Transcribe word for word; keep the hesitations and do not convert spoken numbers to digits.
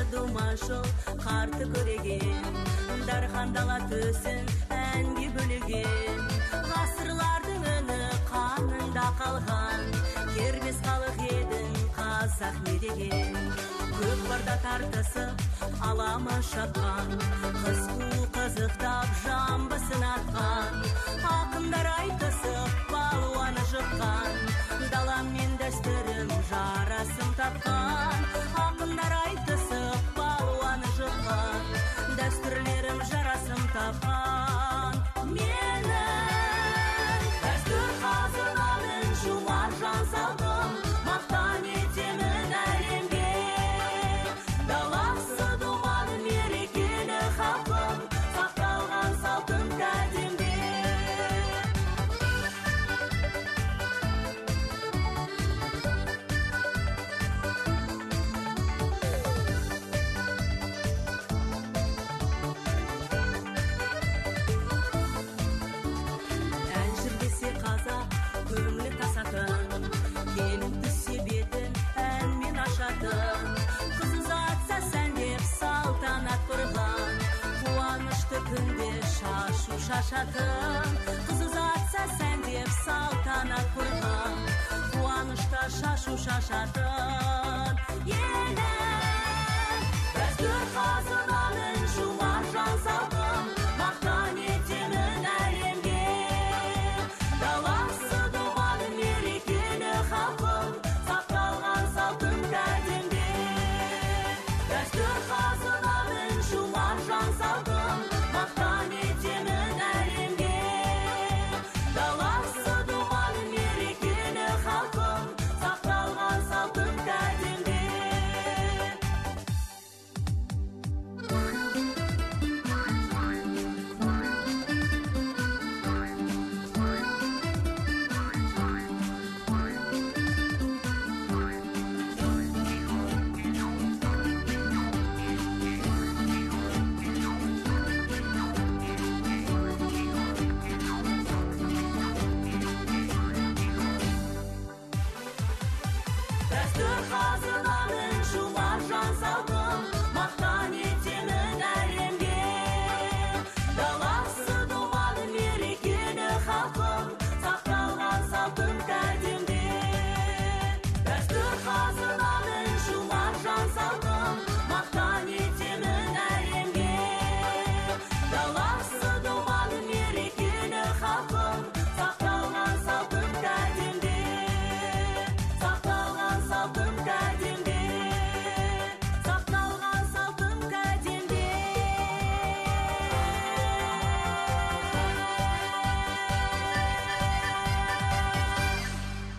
думашыл қарты көреген, дархандала төсін әнге бөлеген. Ғасырлардың үні қанында қалған, кербес халық едің қазақ не деген. Көп барда тартысып алама шапқан, қыз қу қызықтап жамбысын атқан. Ақындар айтысып балуаны жыққан, далам мен дәстүрім жарасым тапқан. Ақындар айтысып балуаны жыққан, дәстүрлерім жарасым тапқан. Менің дәстүр қазынамын жумар жан салдым, мақтан етемін әлемге. Даласы думан мерекелі халқым, сақталған салтын кәдімде. Шашатын, қыз ұзатса сән деп салтанат құрған, қуанышта шашу шашатын. Елім, дәстүр қазынамын жумар жан салқын, мақтан етемін әлемге. Даласы думан мерекелі халқым, сақталған салтын кәдімде. Дәстүр